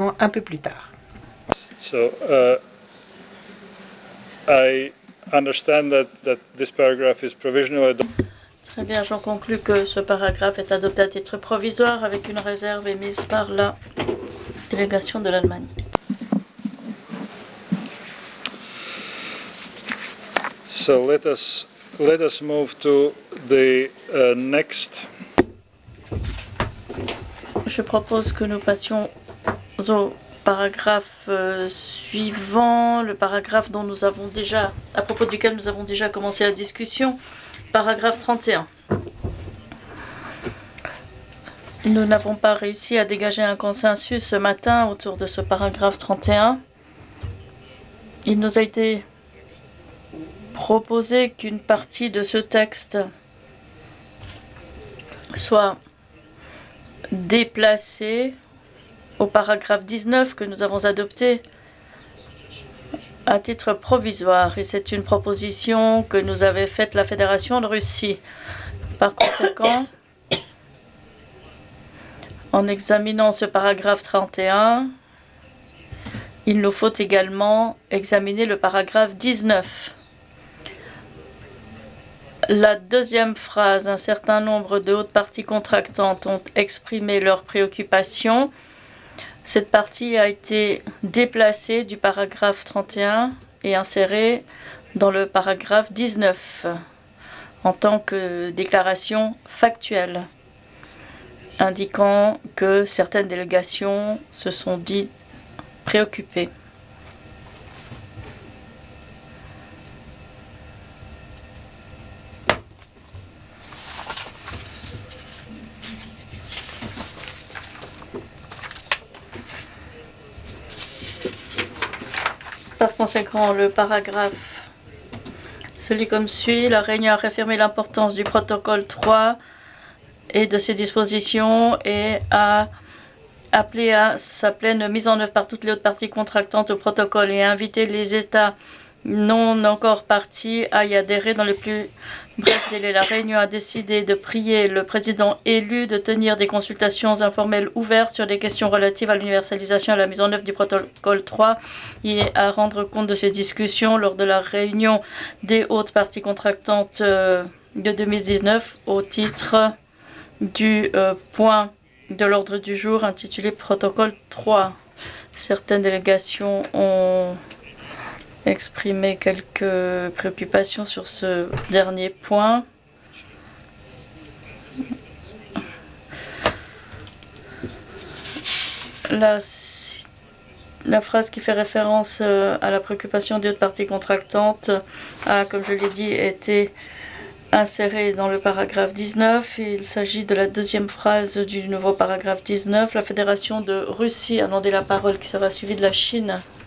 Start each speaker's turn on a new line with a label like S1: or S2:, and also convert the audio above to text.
S1: reprend un peu plus tard.
S2: So, I understand that this paragraph is provisional.
S3: Très bien, j'en conclus que ce paragraphe est adopté à titre provisoire avec une réserve émise par la délégation de l'Allemagne.
S2: So let us move to the next.
S3: Je propose que nous passions au paragraphe suivant, le paragraphe dont nous avons déjà, à propos duquel nous avons déjà commencé la discussion, paragraphe 31. Nous n'avons pas réussi à dégager un consensus ce matin autour de ce paragraphe 31. Il nous a été proposé qu'une partie de ce texte soit déplacée au paragraphe 19 que nous avons adopté à titre provisoire. Et c'est une proposition que nous avait faite la Fédération de Russie. Par conséquent, en examinant ce paragraphe 31, il nous faut également examiner le paragraphe 19. La deuxième phrase, un certain nombre de hautes parties contractantes ont exprimé leurs préoccupations. Cette partie a été déplacée du paragraphe 31 et insérée dans le paragraphe 19 en tant que déclaration factuelle, indiquant que certaines délégations se sont dites préoccupées. Par conséquent, le paragraphe se lit comme suit. La réunion a réaffirmé l'importance du protocole 3 et de ses dispositions et a appelé à sa pleine mise en œuvre par toutes les autres parties contractantes au protocole et a invité les États non encore partis à y adhérer dans le plus bref délai. La réunion a décidé de prier le président élu de tenir des consultations informelles ouvertes sur les questions relatives à l'universalisation et à la mise en œuvre du protocole 3 et à rendre compte de ces discussions lors de la réunion des hautes parties contractantes de 2019 au titre du point de l'ordre du jour intitulé Protocole 3. Certaines délégations ont exprimé quelques préoccupations sur ce dernier point. La phrase qui fait référence à la préoccupation des hautes parties contractantes a, comme je l'ai dit, été insérée dans le paragraphe 19. Il s'agit de la deuxième phrase du nouveau paragraphe 19. La Fédération de Russie a demandé la parole qui sera suivie de la Chine.